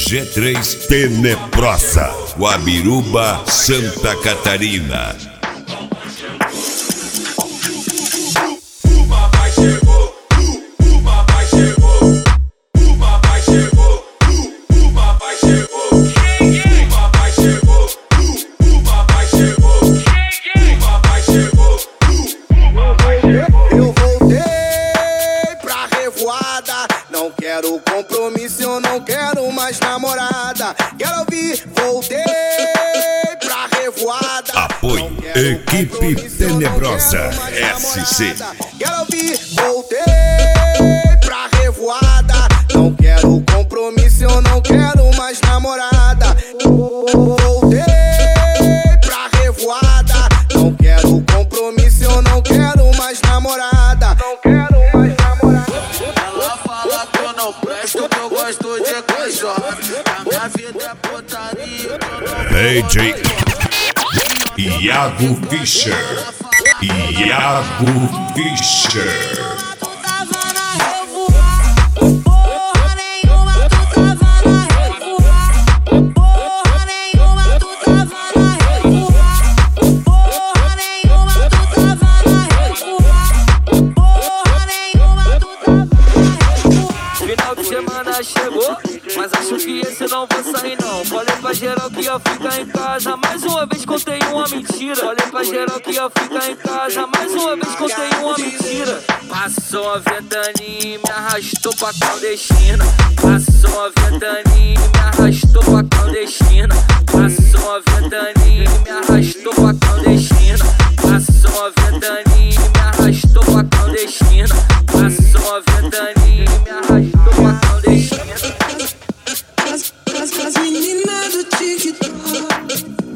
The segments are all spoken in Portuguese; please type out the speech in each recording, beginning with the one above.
G3 Tenebrosa, Guabiruba, Santa Catarina. Não quero compromisso, eu não quero mais namorada. Quero ouvir, voltei pra revoada. Apoio Equipe Tenebrosa SC. Quero ouvir, voltei pra revoada. Não quero compromisso, eu não quero mais namorada. Voltei pra revoada. Não quero compromisso, eu não quero mais namorada. Não quero mais namorada. Não presto, que eu gosto de coisa. A minha vida é putaria. DJ Iago Fischer. Iago Fischer. Chegou, mas acho que esse não vou sair não. Falei pra geral que ia ficar em casa. Mais uma vez contei uma mentira. Falei pra geral que ia ficar em casa. Mais uma vez contei uma mentira. Passou a ventaninha e me arrastou pra clandestina. Passou a ventaninha e me arrastou pra clandestina. Passou a ventaninha e me arrastou pra clandestina. Passou a ventaninha e me arrastou pra clandestina. Passou a ventaninha e me arrastou pra clandestina. As meninas do TikTok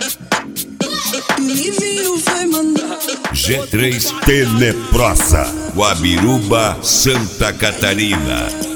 Livinho vai mandar. G3 Tenebrosa, Guabiruba, Santa Catarina.